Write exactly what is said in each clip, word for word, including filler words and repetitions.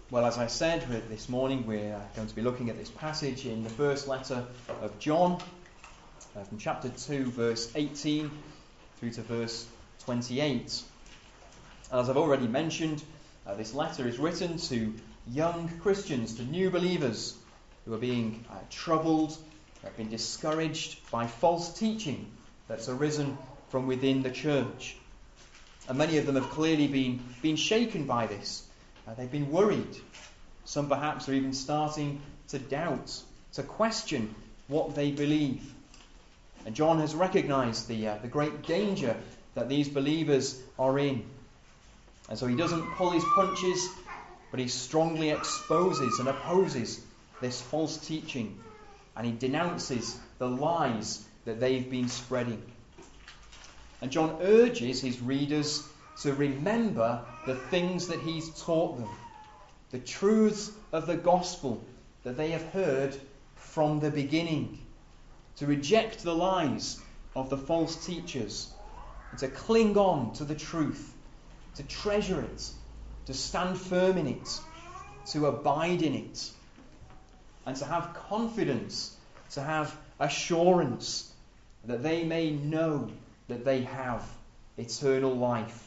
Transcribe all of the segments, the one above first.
Well, as I said, this morning we're going to be looking at this passage in the first letter of John, uh, from chapter two, verse eighteen, through to verse twenty-eight. And as I've already mentioned, uh, this letter is written to young Christians, to new believers who are being uh, troubled, have been discouraged by false teaching that's arisen from within the church. And many of them have clearly been, been shaken by this. Uh, they've been worried. Some perhaps are even starting to doubt, to question what they believe. And John has recognized the, uh, the great danger that these believers are in. And so he doesn't pull his punches, but he strongly exposes and opposes this false teaching. And he denounces the lies that they've been spreading. And John urges his readers to remember the things that he's taught them, the truths of the gospel that they have heard from the beginning, to reject the lies of the false teachers, and to cling on to the truth, to treasure it, to stand firm in it, to abide in it, and to have confidence, to have assurance that they may know that they have eternal life.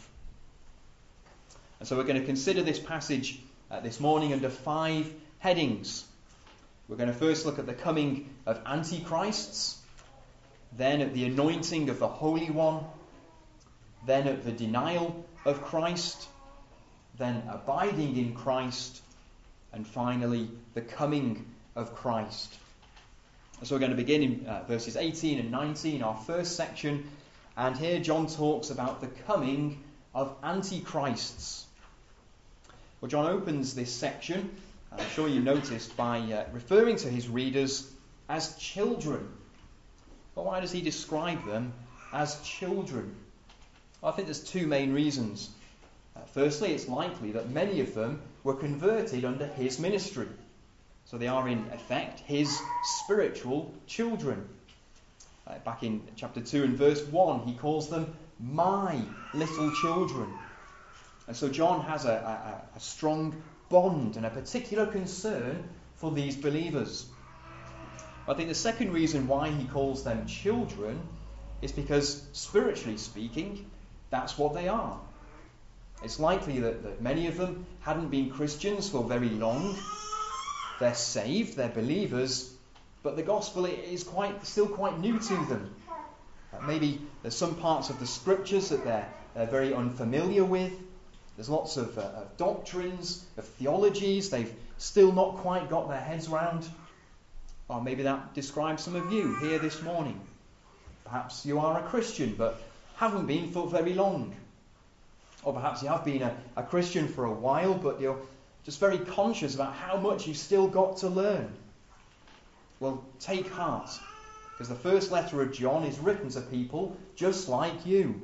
And so we're going to consider this passage uh, this morning under five headings. We're going to first look at the coming of antichrists, then at the anointing of the Holy One, then at the denial of Christ, then abiding in Christ, and finally the coming of Christ. And so we're going to begin in uh, verses eighteen and nineteen, our first section, and here John talks about the coming of antichrists. Well, John opens this section, I'm sure you noticed, by uh, referring to his readers as children. But why does he describe them as children? Well, I think there's two main reasons. Uh, firstly, it's likely that many of them were converted under his ministry. So they are in effect his spiritual children. Uh, back in chapter two and verse one, he calls them my little children. And so John has a, a, a strong bond and a particular concern for these believers. I think the second reason why he calls them children is because, spiritually speaking, that's what they are. It's likely that, that many of them hadn't been Christians for very long. They're saved, they're believers, but the gospel is quite still quite new to them. Uh, maybe there's some parts of the scriptures that they're, they're very unfamiliar with. There's lots of, uh, of doctrines, of theologies they've still not quite got their heads round. Or maybe that describes some of you here this morning. Perhaps you are a Christian but haven't been for very long. Or perhaps you have been a, a Christian for a while but you're just very conscious about how much you've still got to learn. Well, take heart, because the first letter of John is written to people just like you.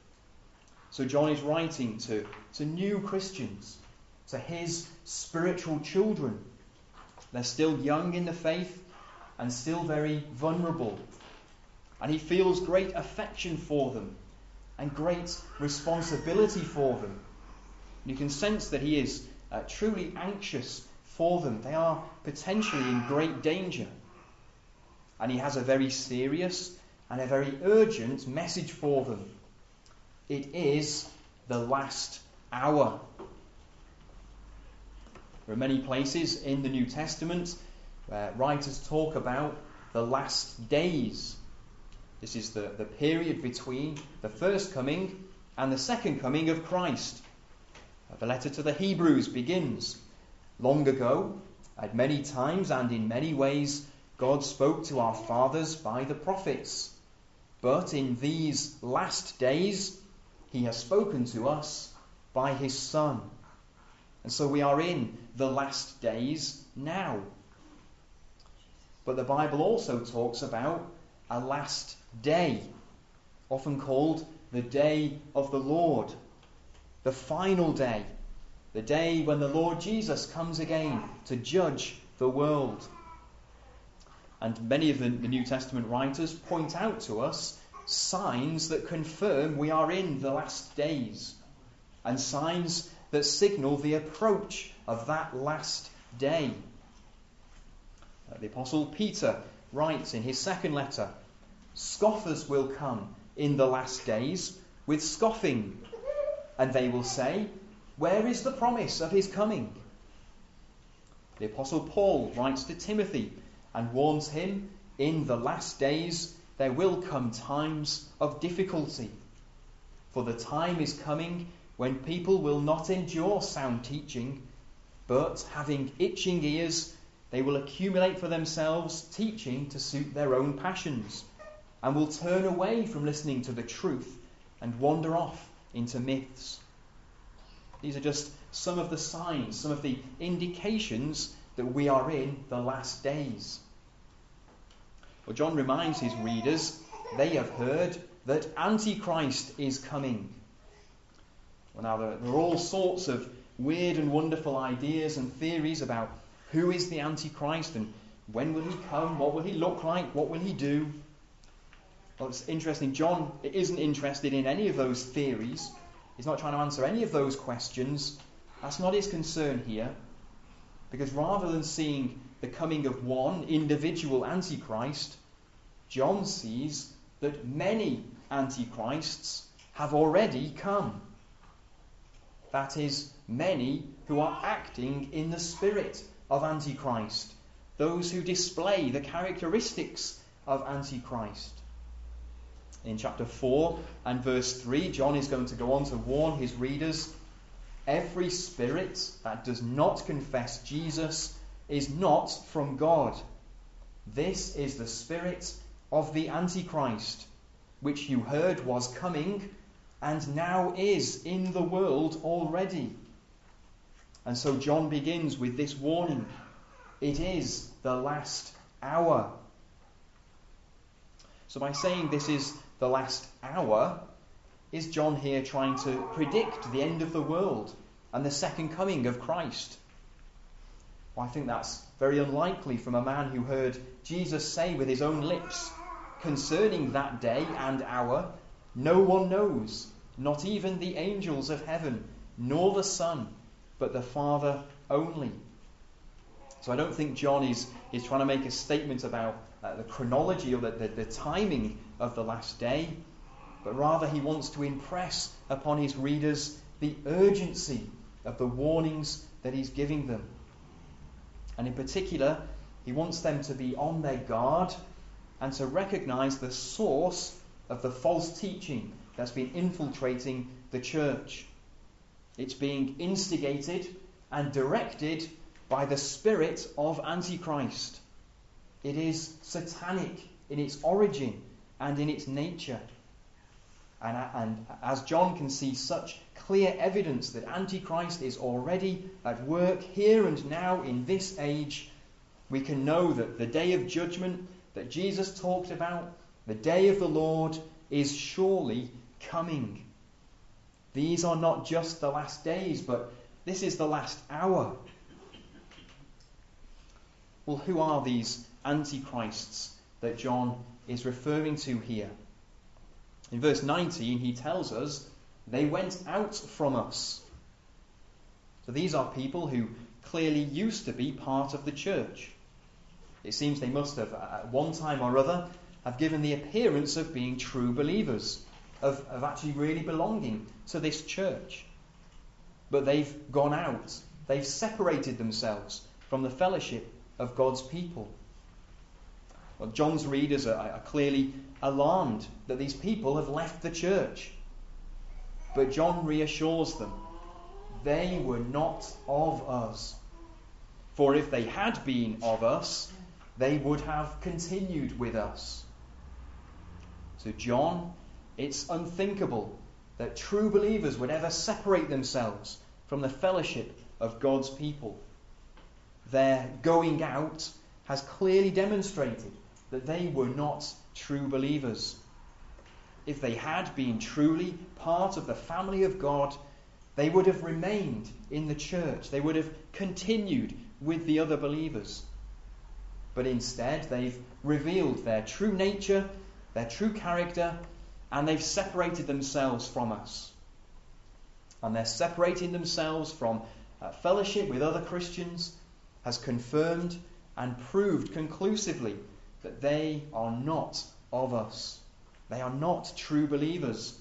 So John is writing to, to new Christians, to his spiritual children. They're still young in the faith and still very vulnerable. And he feels great affection for them and great responsibility for them. You can sense that he is uh, truly anxious for them. They are potentially in great danger. And he has a very serious and a very urgent message for them. It is the last hour. There are many places in the New Testament where writers talk about the last days. This is the, the period between the first coming and the second coming of Christ. The letter to the Hebrews begins. Long ago, at many times and in many ways, God spoke to our fathers by the prophets. But in these last days, he has spoken to us by his Son. And so we are in the last days now. But the Bible also talks about a last day, often called the day of the Lord, the final day, the day when the Lord Jesus comes again to judge the world. And many of the New Testament writers point out to us signs that confirm we are in the last days, and signs that signal the approach of that last day. Uh, the Apostle Peter writes in his second letter, "Scoffers will come in the last days with scoffing, and they will say, 'Where is the promise of his coming?'" The Apostle Paul writes to Timothy and warns him, "In the last days there will come times of difficulty, for the time is coming when people will not endure sound teaching, but having itching ears, they will accumulate for themselves teaching to suit their own passions, and will turn away from listening to the truth and wander off into myths." These are just some of the signs, some of the indications that we are in the last days. Well, John reminds his readers they have heard that Antichrist is coming. Well, now, there, there are all sorts of weird and wonderful ideas and theories about who is the Antichrist and when will he come, what will he look like, what will he do. Well, it's interesting, John isn't interested in any of those theories. He's not trying to answer any of those questions. That's not his concern here. Because rather than seeing the coming of one individual Antichrist, John sees that many Antichrists have already come. That is, many who are acting in the spirit of Antichrist, those who display the characteristics of Antichrist. In chapter four and verse three, John is going to go on to warn his readers, "Every spirit that does not confess Jesus is not from God. This is the spirit of the Antichrist, which you heard was coming and now is in the world already." And so John begins with this warning. It is the last hour. So by saying this is the last hour, is John here trying to predict the end of the world and the second coming of Christ? Well, I think that's very unlikely from a man who heard Jesus say with his own lips, "Concerning that day and hour, no one knows, not even the angels of heaven, nor the Son, but the Father only." So I don't think John is, is trying to make a statement about uh, the chronology or the, the, the timing of the last day, but rather he wants to impress upon his readers the urgency of the warnings that he's giving them. And in particular, he wants them to be on their guard and to recognize the source of the false teaching that's been infiltrating the church. It's being instigated and directed by the spirit of Antichrist. It is satanic in its origin and in its nature. And, and as John can see such clear evidence that Antichrist is already at work here and now in this age, we can know that the day of judgment that Jesus talked about, the day of the Lord, is surely coming. These are not just the last days, but this is the last hour. Well, who are these Antichrists that John is referring to here? In verse nineteen, he tells us, "They went out from us." So these are people who clearly used to be part of the church. It seems they must have, at one time or other, have given the appearance of being true believers, of, of actually really belonging to this church. But they've gone out. They've separated themselves from the fellowship of God's people. Well, John's readers are, are clearly alarmed that these people have left the church. But John reassures them, they were not of us. For if they had been of us, they would have continued with us. To John, it's unthinkable that true believers would ever separate themselves from the fellowship of God's people. Their going out has clearly demonstrated that they were not true believers. If they had been truly part of the family of God, they would have remained in the church. They would have continued with the other believers. But instead, they've revealed their true nature, their true character, and they've separated themselves from us. and their separating themselves from uh, fellowship with other Christians has confirmed and proved conclusively that they are not of us. They are not true believers.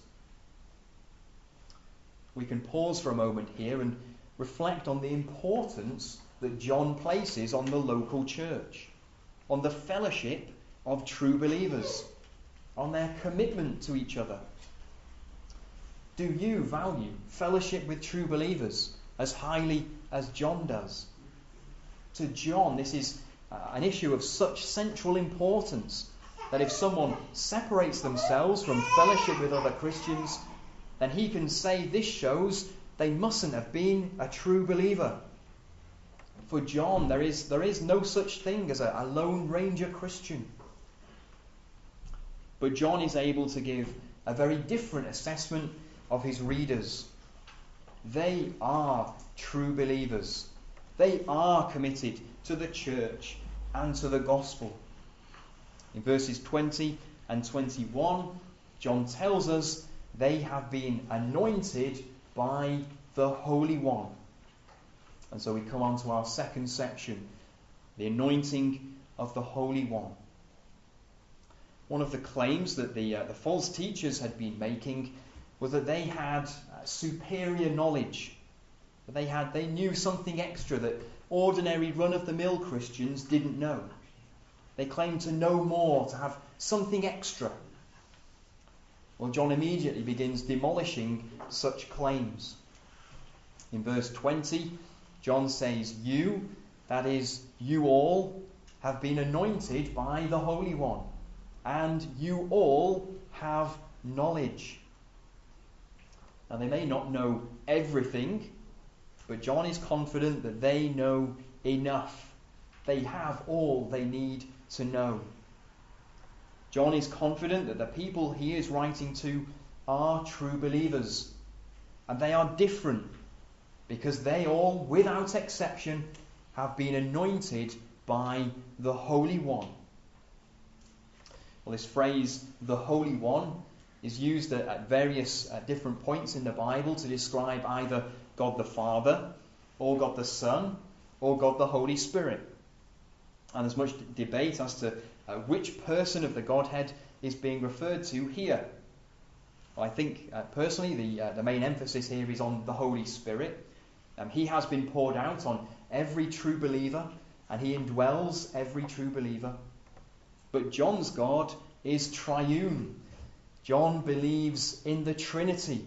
We can pause for a moment here and reflect on the importance that John places on the local church, on the fellowship of true believers, on their commitment to each other. Do you value fellowship with true believers as highly as John does? To John, this is uh, an issue of such central importance that if someone separates themselves from fellowship with other Christians, then he can say this shows they mustn't have been a true believer. For John, there is, there is no such thing as a, a Lone Ranger Christian. But John is able to give a very different assessment of his readers. They are true believers. They are committed to the church and to the gospel. In verses twenty and twenty-one, John tells us they have been anointed by the Holy One. And so we come on to our second section, the anointing of the Holy One. One of the claims that the, uh, the false teachers had been making was that they had uh, superior knowledge. That they had, they knew something extra that ordinary run-of-the-mill Christians didn't know. They claimed to know more, to have something extra. Well, John immediately begins demolishing such claims. In verse twenty, John says, you, that is, you all, have been anointed by the Holy One, and you all have knowledge. Now, they may not know everything, but John is confident that they know enough. They have all they need to know. John is confident that the people he is writing to are true believers, and they are different because they all, without exception, have been anointed by the Holy One. Well, this phrase, the Holy One, is used at, at various uh, different points in the Bible to describe either God the Father, or God the Son, or God the Holy Spirit. And there's much debate as to uh, which person of the Godhead is being referred to here. Well, I think, uh, personally, the, uh, the main emphasis here is on the Holy Spirit. Um, he has been poured out on every true believer, and he indwells every true believer. But John's God is triune. John believes in the Trinity.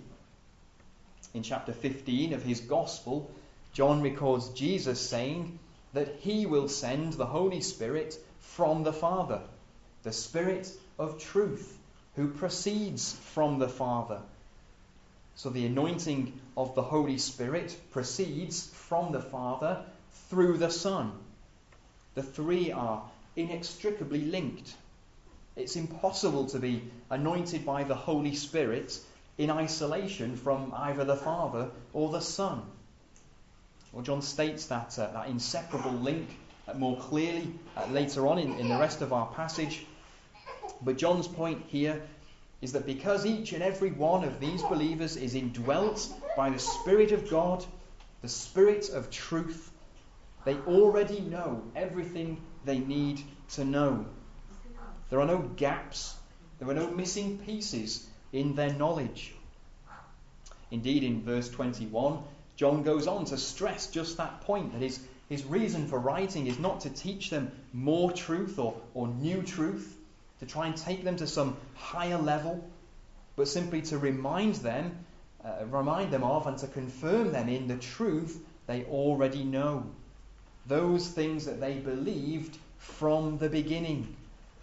In chapter fifteen of his Gospel, John records Jesus saying that he will send the Holy Spirit from the Father, the Spirit of truth, who proceeds from the Father. So the anointing of the Holy Spirit proceeds from the Father through the Son. The three are inextricably linked. It's impossible to be anointed by the Holy Spirit in isolation from either the Father or the Son. Well, John states that, uh, that inseparable link uh, more clearly uh, later on in, in the rest of our passage. But John's point here is that because each and every one of these believers is indwelt by the Spirit of God, the Spirit of truth, they already know everything they need to know. There are no gaps, there are no missing pieces in their knowledge. Indeed, in verse twenty-one, John goes on to stress just that point, that his, his reason for writing is not to teach them more truth or, or new truth, to try and take them to some higher level, but simply to remind them, uh, remind them of and to confirm them in the truth they already know. Those things that they believed from the beginning.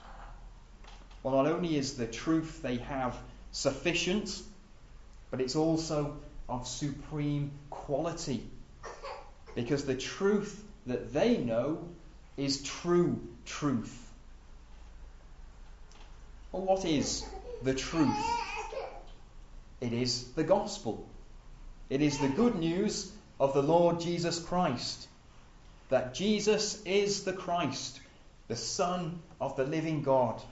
Well, not only is the truth they have sufficient, but it's also of supreme quality. Because the truth that they know is true truth. Well, what is the truth? It is the gospel. It is the good news of the Lord Jesus Christ. That Jesus is the Christ, the Son of the living God.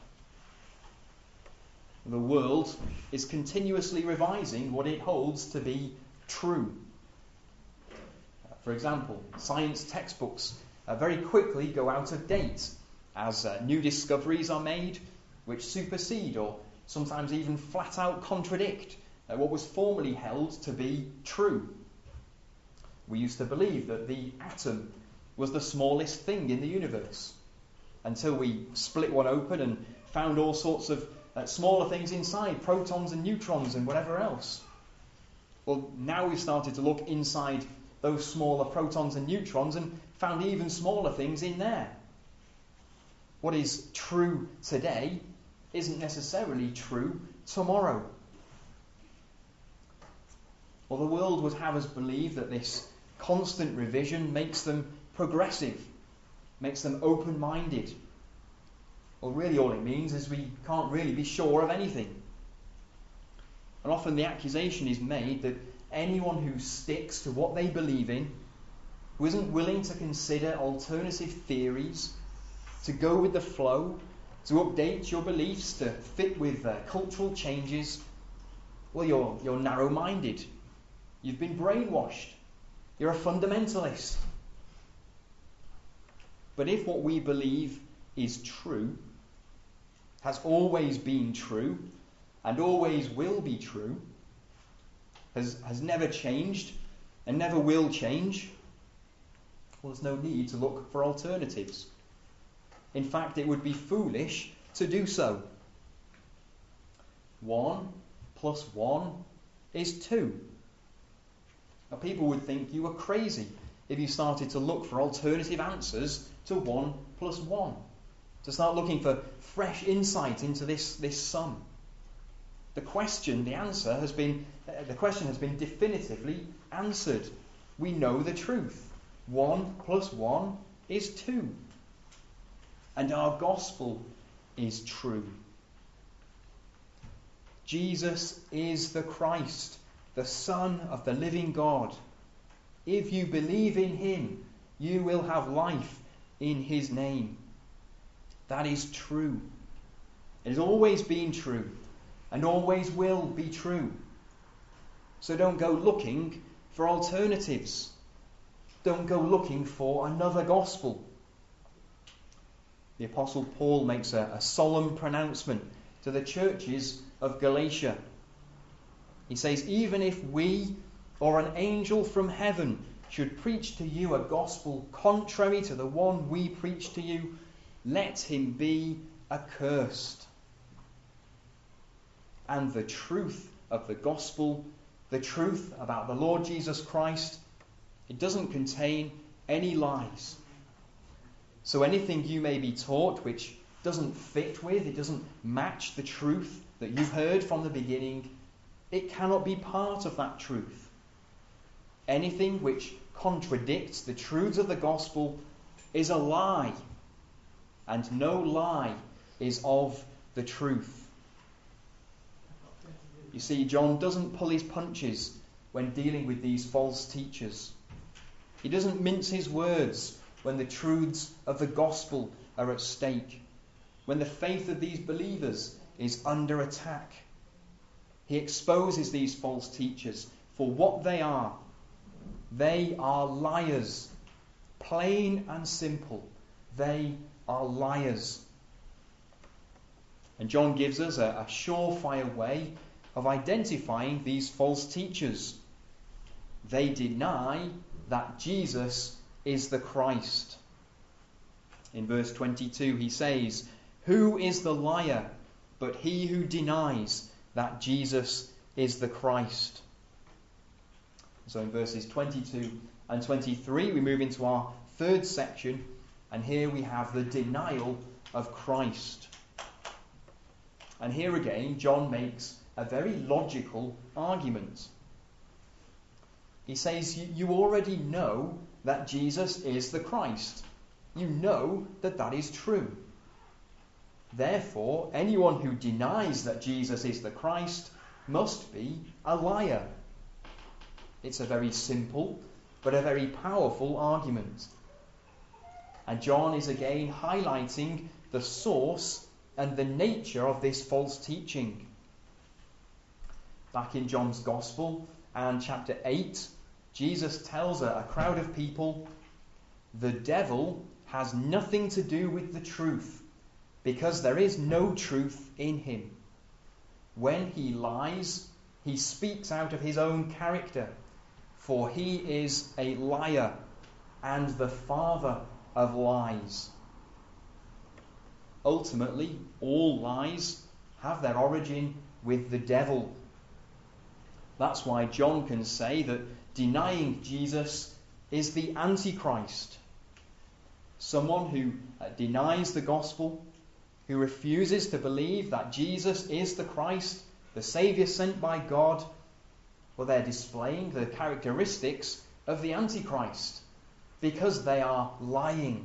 The world is continuously revising what it holds to be true. Uh, for example, science textbooks uh, very quickly go out of date as uh, new discoveries are made which supersede or sometimes even flat out contradict uh, what was formerly held to be true. We used to believe that the atom was the smallest thing in the universe until we split one open and found all sorts of uh, smaller things inside, protons and neutrons and whatever else. Well, now we've started to look inside those smaller protons and neutrons and found even smaller things in there. What is true today isn't necessarily true tomorrow. Well, the world would have us believe that this constant revision makes them progressive, makes them open-minded. Well, really all it means is we can't really be sure of anything. And often the accusation is made that anyone who sticks to what they believe in, who isn't willing to consider alternative theories, to go with the flow, to update your beliefs to fit with uh, cultural changes, well, you're, you're narrow-minded. You've been brainwashed. You're a fundamentalist. But if what we believe is true, has always been true, and always will be true, has, has never changed, and never will change, well, there's no need to look for alternatives. In fact, it would be foolish to do so. One plus one is two. Now, people would think you were crazy if you started to look for alternative answers to one plus one, to start looking for fresh insight into this, this sum. The question, the answer has been, uh, the question has been definitively answered. We know the truth. One plus one is two. And our gospel is true. Jesus is the Christ, the Son of the living God. If you believe in him, you will have life in his name. That is true. It has always been true and always will be true. So don't go looking for alternatives. Don't go looking for another gospel. The Apostle Paul makes a, a solemn pronouncement to the churches of Galatia. He says, even if we or an angel from heaven should preach to you a gospel contrary to the one we preach to you, let him be accursed. And the truth of the gospel, the truth about the Lord Jesus Christ, it doesn't contain any lies. So anything you may be taught which doesn't fit with, it doesn't match the truth that you've heard from the beginning, it cannot be part of that truth. Anything which contradicts the truths of the gospel is a lie, and no lie is of the truth. You see, John doesn't pull his punches when dealing with these false teachers. He doesn't mince his words when the truths of the gospel are at stake, when the faith of these believers is under attack. He exposes these false teachers for what they are. They are liars. Plain and simple. They are liars. And John gives us a, a surefire way of identifying these false teachers. They deny that Jesus is the Christ. In verse twenty-two he says, "Who is the liar but he who denies that Jesus is the Christ?" So in verses twenty-two and twenty-three we move into our third section, and here we have the denial of Christ. And here again John makes a very logical argument. He says, you already know that Jesus is the Christ. You know that that is true. Therefore, anyone who denies that Jesus is the Christ must be a liar. It's a very simple but a very powerful argument. And John is again highlighting the source and the nature of this false teaching. Back in John's Gospel and chapter eight, Jesus tells a, a crowd of people, the devil has nothing to do with the truth, because there is no truth in him. When he lies, he speaks out of his own character, for he is a liar and the father of lies. Ultimately, all lies have their origin with the devil. That's why John can say that denying Jesus is the Antichrist. Someone who uh, denies the gospel, who refuses to believe that Jesus is the Christ, the Saviour sent by God, well, they're displaying the characteristics of the Antichrist, because they are lying.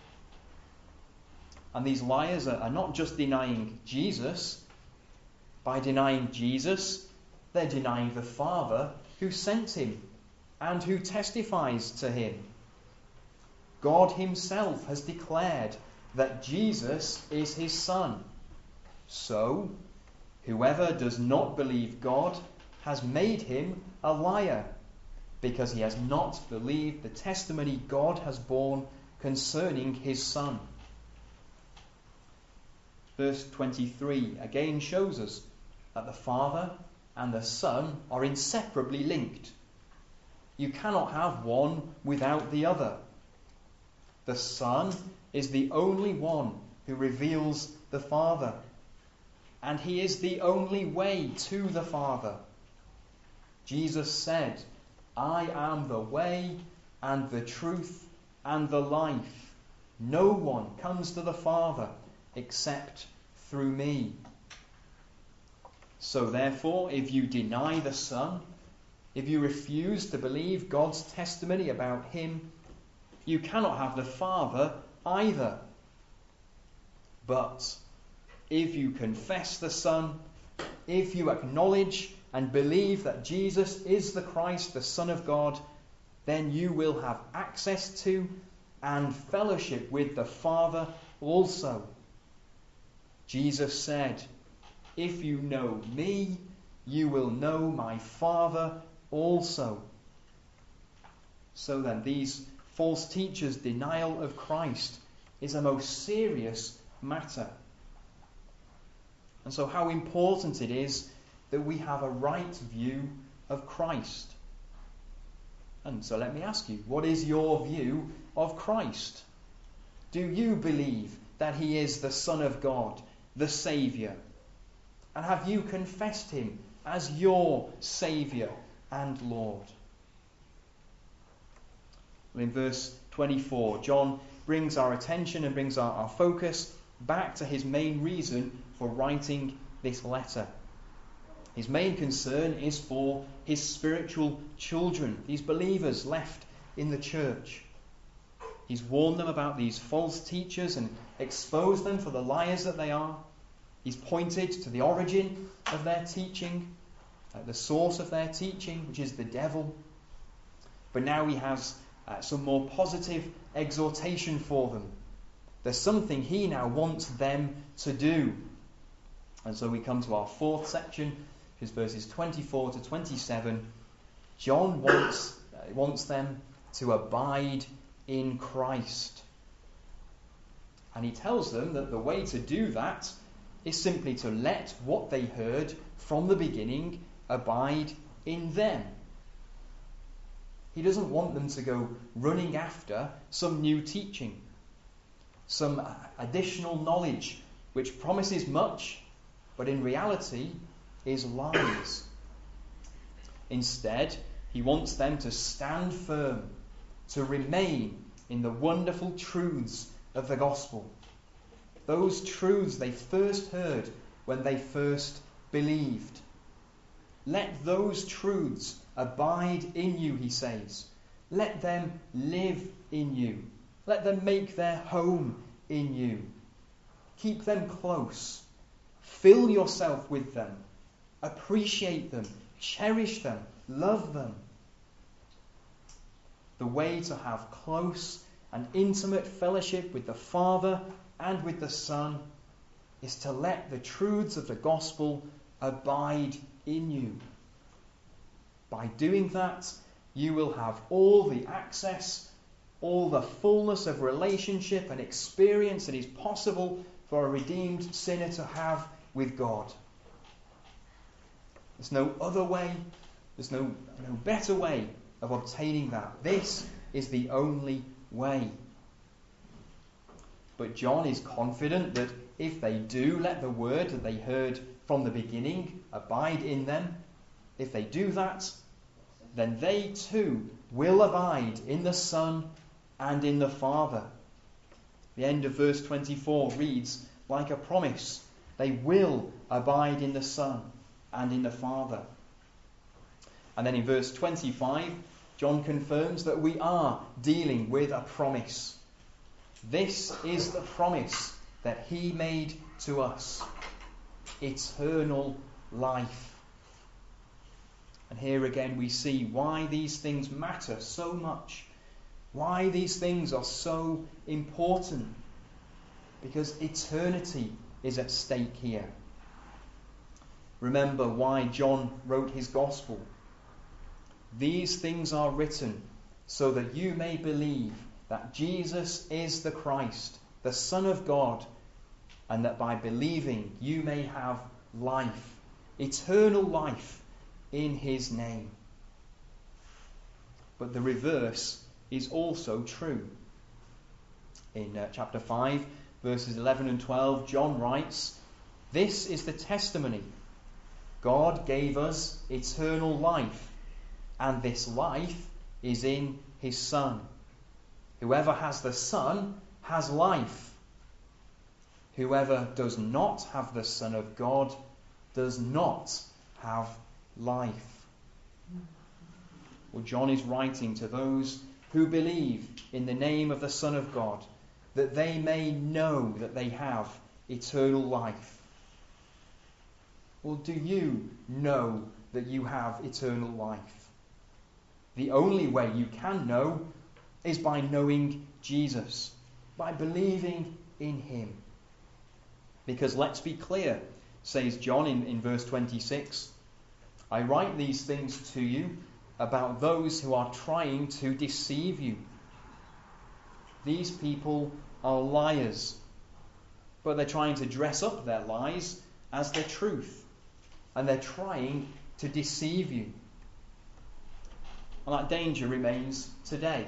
And these liars are, are not just denying Jesus. By denying Jesus, they're denying the Father who sent him and who testifies to him. God himself has declared that Jesus is his Son. So, whoever does not believe God has made him a liar, because he has not believed the testimony God has borne concerning his Son. Verse twenty-three again shows us that the Father and the Son are inseparably linked. You cannot have one without the other. The Son is the only one who reveals the Father, and he is the only way to the Father. Jesus said, I am the way and the truth and the life. No one comes to the Father except through me. So therefore, if you deny the Son, if you refuse to believe God's testimony about him, you cannot have the Father either. But if you confess the Son, if you acknowledge and believe that Jesus is the Christ, the Son of God, then you will have access to and fellowship with the Father also. Jesus said, if you know me, you will know my Father also. So then, these false teachers' denial of Christ is a most serious matter. And so how important it is that we have a right view of Christ. And so let me ask you, what is your view of Christ? Do you believe that he is the Son of God, the Saviour? And have you confessed him as your Saviour and Lord? Well, in verse twenty-four, John brings our attention and brings our, our focus back to his main reason for writing this letter. His main concern is for his spiritual children, these believers left in the church. He's warned them about these false teachers and exposed them for the liars that they are. He's pointed to the origin of their teaching, uh, the source of their teaching, which is the devil. But now he has uh, some more positive exhortation for them. There's something he now wants them to do. And so we come to our fourth section, which is verses twenty-four to twenty-seven. John wants, uh, wants them to abide in Christ. And he tells them that the way to do that is simply to let what they heard from the beginning abide in them. He doesn't want them to go running after some new teaching, some additional knowledge which promises much, but in reality is lies. Instead, he wants them to stand firm, to remain in the wonderful truths of the gospel. Those truths they first heard when they first believed. Let those truths abide in you, he says. Let them live in you. Let them make their home in you. Keep them close. Fill yourself with them. Appreciate them. Cherish them. Love them. The way to have close and intimate fellowship with the Father and with the Son is to let the truths of the gospel abide in you. By doing that, you will have all the access, all the fullness of relationship and experience that is possible for a redeemed sinner to have with God. There's no other way, there's no, no better way of obtaining that. This is the only way. But John is confident that if they do let the word that they heard from the beginning abide in them, if they do that, then they too will abide in the Son and in the Father. The end of verse twenty-four reads like a promise. They will abide in the Son and in the Father. And then in verse twenty-five, John confirms that we are dealing with a promise. This is the promise that he made to us. Eternal life. And here again we see why these things matter so much. Why these things are so important. Because eternity is at stake here. Remember why John wrote his gospel. These things are written so that you may believe that Jesus is the Christ, the Son of God, and that by believing you may have life, eternal life in his name. But the reverse is also true. In uh, chapter five, verses eleven and twelve, John writes, "This is the testimony. God gave us eternal life, and this life is in his Son. Whoever has the Son has life. Whoever does not have the Son of God does not have life." Well, John is writing to those who believe in the name of the Son of God, that they may know that they have eternal life. Well, do you know that you have eternal life? The only way you can know is by knowing Jesus, by believing in him. Because let's be clear, says John in, in verse twenty-six, "I write these things to you about those who are trying to deceive you. These people are liars, but they're trying to dress up their lies as the truth, and they're trying to deceive you." And that danger remains today.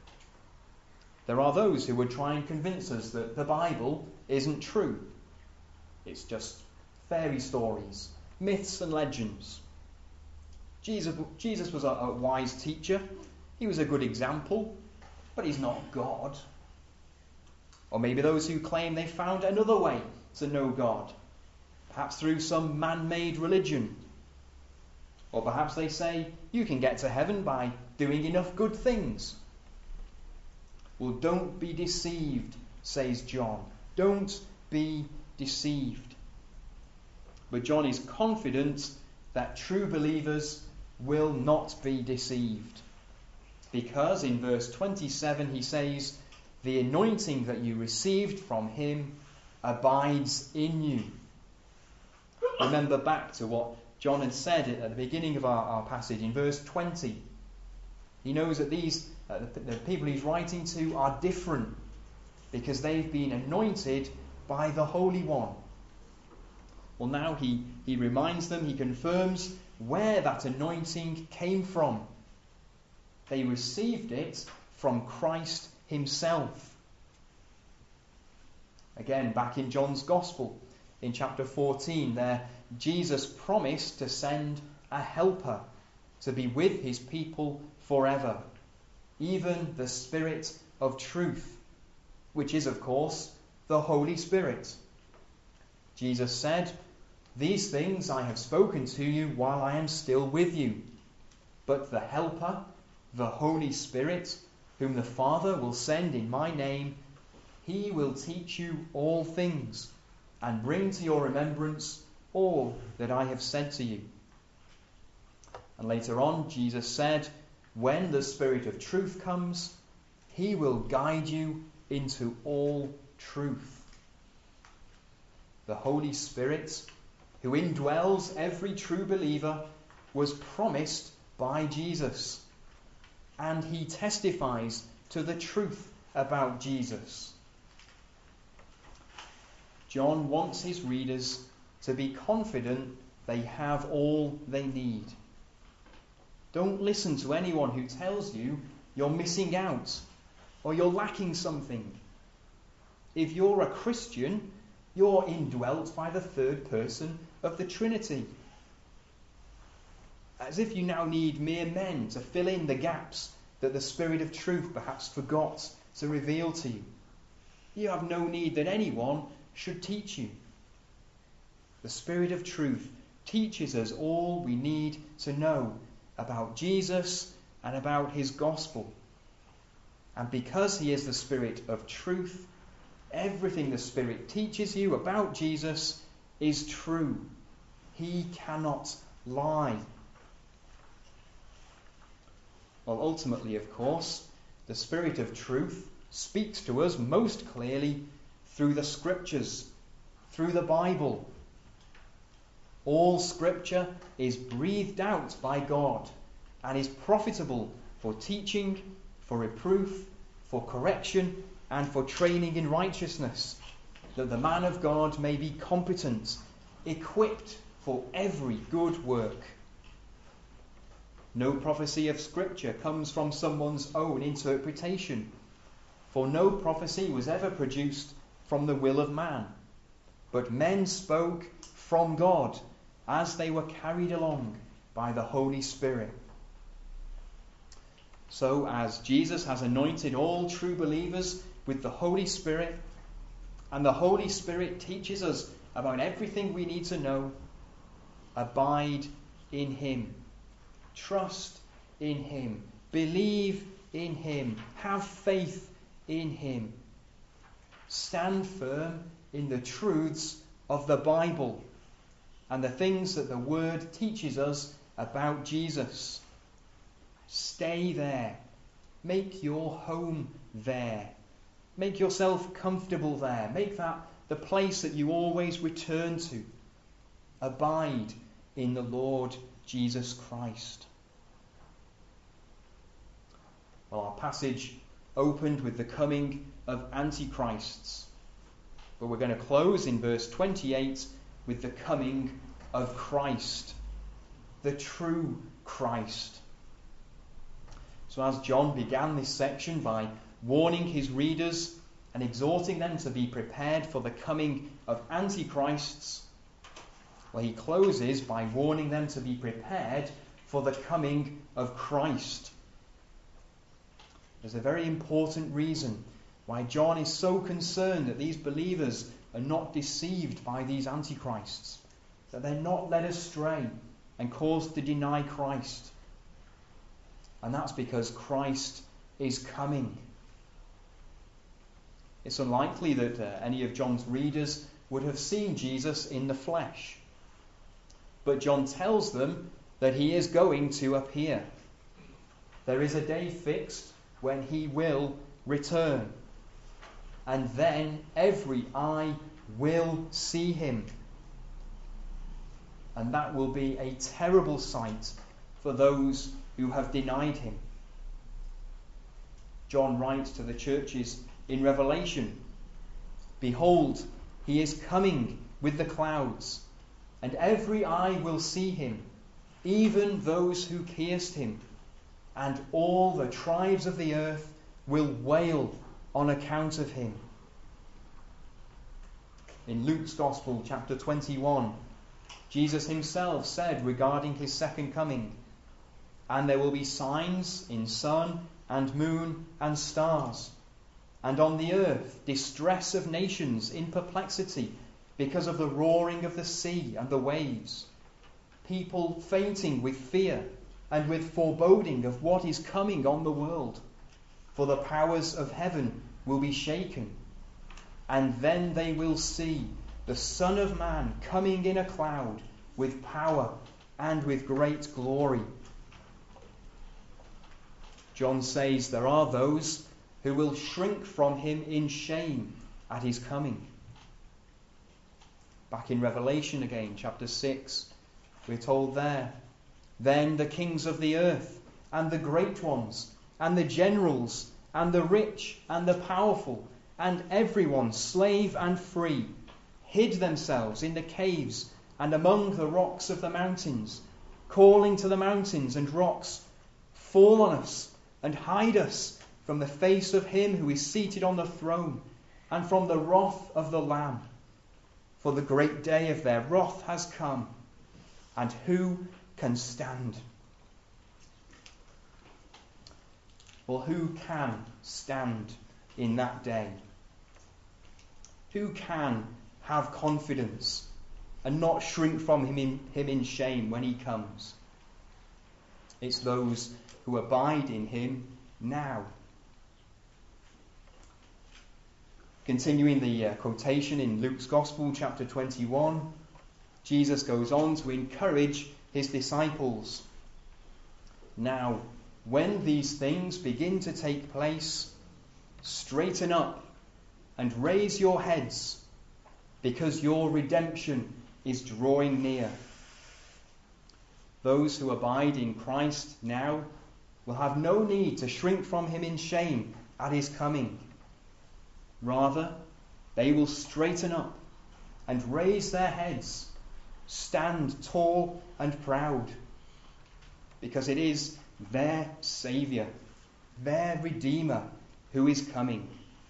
There are those who would try and convince us that the Bible isn't true. It's just fairy stories, myths and legends. Jesus, Jesus was a, a wise teacher. He was a good example, but he's not God. Or maybe those who claim they found another way to know God, perhaps through some man-made religion. Or perhaps they say you can get to heaven by doing enough good things. Well, don't be deceived, says John. Don't be deceived. But John is confident that true believers will not be deceived. Because in verse twenty-seven he says, "The anointing that you received from him abides in you." Remember back to what John had said at the beginning of our, our passage in verse twenty. He knows that these uh, the, the people he's writing to are different because they've been anointed by the Holy One. Well, now he, he reminds them, he confirms where that anointing came from. They received it from Christ himself. Again, back in John's Gospel, in chapter fourteen, there Jesus promised to send a helper to be with his people forever, even the Spirit of truth, which is, of course, the Holy Spirit. Jesus said, "These things I have spoken to you while I am still with you. But the Helper, the Holy Spirit, whom the Father will send in my name, he will teach you all things and bring to your remembrance all that I have said to you." And later on, Jesus said, "When the Spirit of truth comes, he will guide you into all truth." The Holy Spirit, who indwells every true believer, was promised by Jesus, and he testifies to the truth about Jesus. John wants his readers to be confident they have all they need. Don't listen to anyone who tells you you're missing out or you're lacking something. If you're a Christian, you're indwelt by the third person of the Trinity. As if you now need mere men to fill in the gaps that the Spirit of truth perhaps forgot to reveal to you. You have no need that anyone should teach you. The Spirit of truth teaches us all we need to know about Jesus and about his gospel. And because he is the Spirit of truth, everything the Spirit teaches you about Jesus is true. He cannot lie. Well, ultimately, of course, the Spirit of truth speaks to us most clearly through the Scriptures, through the Bible. All Scripture is breathed out by God and is profitable for teaching, for reproof, for correction, and for training in righteousness, that the man of God may be competent, equipped for every good work. No prophecy of Scripture comes from someone's own interpretation, for no prophecy was ever produced from the will of man, but men spoke from God as they were carried along by the Holy Spirit. So, as Jesus has anointed all true believers with the Holy Spirit, and the Holy Spirit teaches us about everything we need to know, abide in him. Trust in him. Believe in him. Have faith in him. Stand firm in the truths of the Bible and the things that the Word teaches us about Jesus. Stay there. Make your home there. Make yourself comfortable there. Make that the place that you always return to. Abide in the Lord Jesus Christ. Well, our passage opened with the coming of antichrists, but we're going to close in verse twenty-eight with the coming of Christ, the true Christ. So as John began this section by warning his readers and exhorting them to be prepared for the coming of antichrists, well, he closes by warning them to be prepared for the coming of Christ. There's a very important reason why John is so concerned that these believers are not deceived by these antichrists, that they're not led astray and caused to deny Christ. And that's because Christ is coming. It's unlikely that uh, any of John's readers would have seen Jesus in the flesh. But John tells them that he is going to appear. There is a day fixed when he will return. And then every eye will see him. And that will be a terrible sight for those who have denied him. John writes to the churches in Revelation, "Behold, he is coming with the clouds, and every eye will see him, even those who pierced him, and all the tribes of the earth will wail on account of him." In Luke's Gospel, chapter twenty-one, Jesus himself said regarding his second coming, "And there will be signs in sun and moon and stars, and on the earth distress of nations in perplexity because of the roaring of the sea and the waves, people fainting with fear and with foreboding of what is coming on the world, for the powers of heaven will be shaken. And then they will see the Son of Man coming in a cloud with power and with great glory." John says there are those who will shrink from him in shame at his coming. Back in Revelation again, chapter six, we're told there, Then the kings of the earth, and the great ones, and the generals, and the rich, and the powerful, and everyone, slave and free, hid themselves in the caves and among the rocks of the mountains, calling to the mountains and rocks, fall on us and hide us from the face of him who is seated on the throne, and from the wrath of the Lamb. For the great day of their wrath has come, and who can stand? Well, who can stand in that day? Who can have confidence and not shrink from him in, him in shame when he comes? It's those who abide in him now. Continuing the uh, quotation in Luke's Gospel, chapter twenty-one, Jesus goes on to encourage his disciples. Now, when these things begin to take place, straighten up and raise your heads, because your redemption is drawing near. Those who abide in Christ now will have no need to shrink from him in shame at his coming. Rather, they will straighten up and raise their heads, stand tall and proud, because it is their Saviour, their Redeemer, who is coming.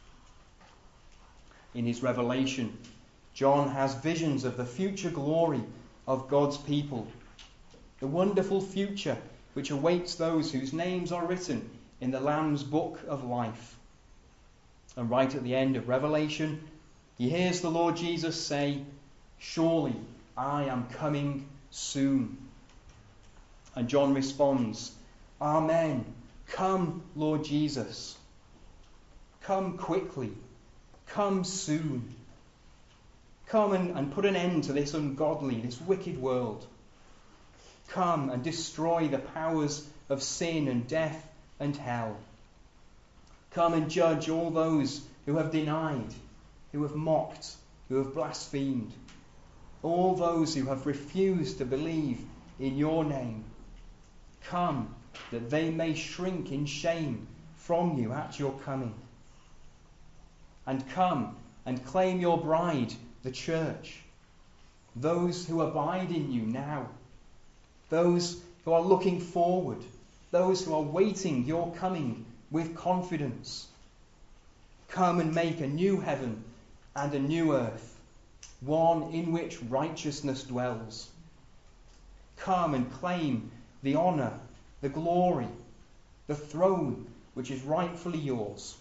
In his revelation, John has visions of the future glory of God's people, the wonderful future which awaits those whose names are written in the Lamb's book of life. And right at the end of Revelation, he hears the Lord Jesus say, "Surely I am coming soon." And John responds, "Amen. Come, Lord Jesus. Come quickly. Come soon. Come and, and put an end to this ungodly, this wicked world. Come and destroy the powers of sin and death and hell. Come and judge all those who have denied, who have mocked, who have blasphemed, all those who have refused to believe in your name. Come, that they may shrink in shame from you at your coming. And come and claim your bride, the church, those who abide in you now, those who are looking forward, those who are waiting your coming with confidence. Come and make a new heaven and a new earth, one in which righteousness dwells. Come and claim the honour, the glory, the throne which is rightfully yours.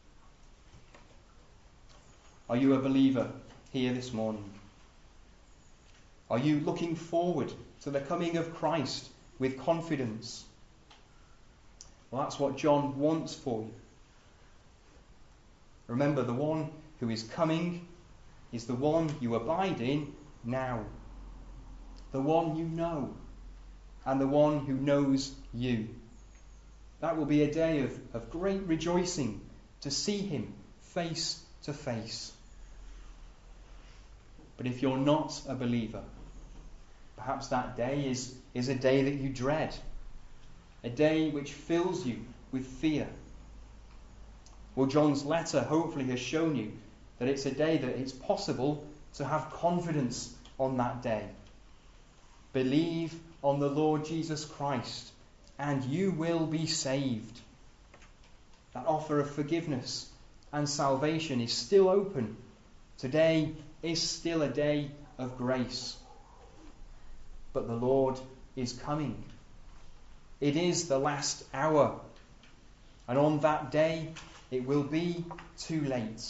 Are you a believer here this morning? Are you looking forward to the coming of Christ with confidence? Well, that's what John wants for you. Remember, the one who is coming is the one you abide in now, the one you know, and the one who knows you. That will be a day of, of great rejoicing to see him face to face. But if you're not a believer, perhaps that day is, is a day that you dread, a day which fills you with fear. Well, John's letter hopefully has shown you that it's a day that it's possible to have confidence on that day. Believe on the Lord Jesus Christ, and you will be saved. That offer of forgiveness and salvation is still open. Today is still a day of grace. But the Lord is coming. It is the last hour. And on that day, it will be too late.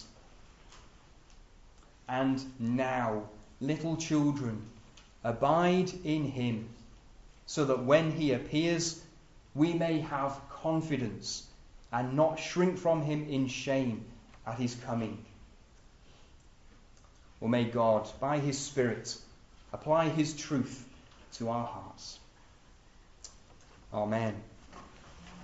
And now, little children, abide in him, so that when he appears, we may have confidence and not shrink from him in shame at his coming. Well, may God, by his Spirit, apply his truth to our hearts. Amen.